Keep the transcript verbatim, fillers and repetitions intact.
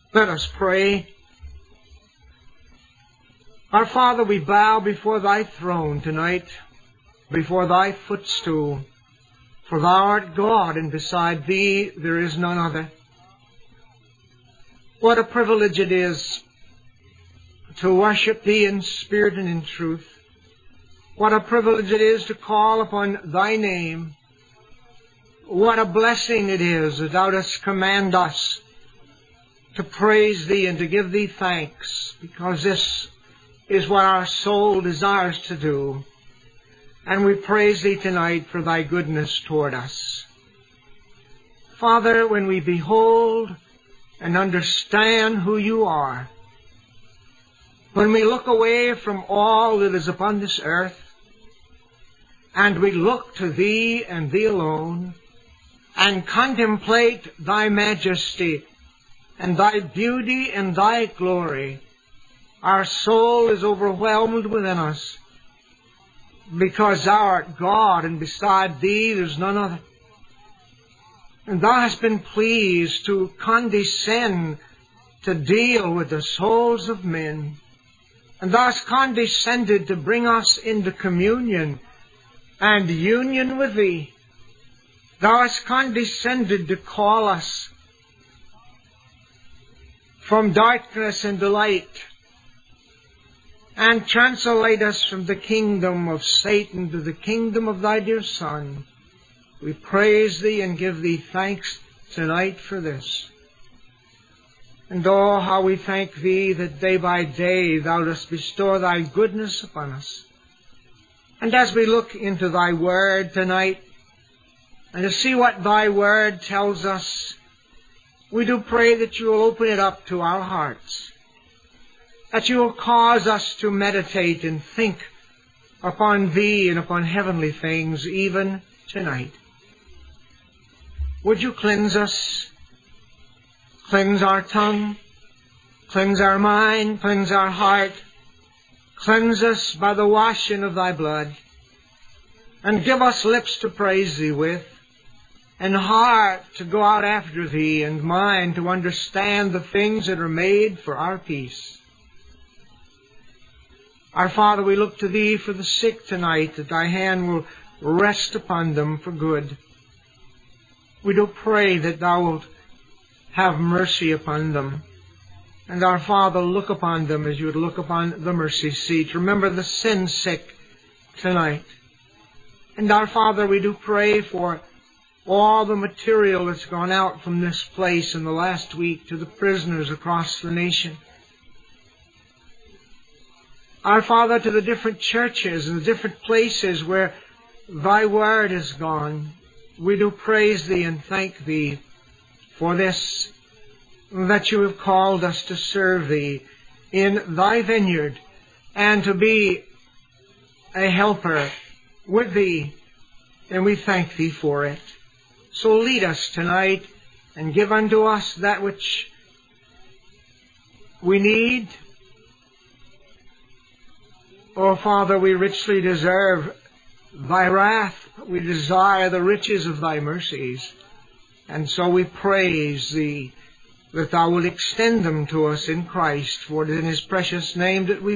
Let us pray. Our Father, we bow before Thy throne tonight, before Thy footstool. For Thou art God, and beside Thee there is none other. What a privilege it is to worship Thee in spirit and in truth. What a privilege it is to call upon Thy name. What a blessing it is that Thou dost command us to praise Thee and to give Thee thanks, because this is what our soul desires to do. And we praise Thee tonight for Thy goodness toward us. Father, when we behold and understand who You are, when we look away from all that is upon this earth, and we look to Thee and Thee alone, and contemplate Thy majesty and Thy beauty and Thy glory, our soul is overwhelmed within us, because Thou art God, and beside Thee there's none other. And Thou hast been pleased to condescend to deal with the souls of men, and Thou hast condescended to bring us into communion and union with Thee. Thou hast condescended to call us from darkness into light, and translate us from the kingdom of Satan to the kingdom of Thy dear Son. We praise Thee and give Thee thanks tonight for this. And oh, how we thank Thee that day by day Thou dost bestow Thy goodness upon us. And as we look into Thy Word tonight, and to see what Thy Word tells us, we do pray that You will open it up to our hearts, that You will cause us to meditate and think upon Thee and upon heavenly things even tonight. Would You cleanse us, cleanse our tongue, cleanse our mind, cleanse our heart, cleanse us by the washing of Thy blood, and give us lips to praise Thee with, and heart to go out after Thee, and mind to understand the things that are made for our peace. Our Father, we look to Thee for the sick tonight, that Thy hand will rest upon them for good. We do pray that Thou wilt have mercy upon them. And our Father, look upon them as You would look upon the mercy seat. Remember the sin sick tonight. And our Father, we do pray for all the material that's gone out from this place in the last week to the prisoners across the nation. Our Father, to the different churches and the different places where Thy Word has gone, we do praise Thee and thank Thee for this, that You have called us to serve Thee in Thy vineyard and to be a helper with Thee, and we thank Thee for it. So lead us tonight and give unto us that which we need. Oh, Father, we richly deserve Thy wrath, but we desire the riches of Thy mercies. And so we praise Thee that Thou wilt extend them to us in Christ, for it is in His precious name that we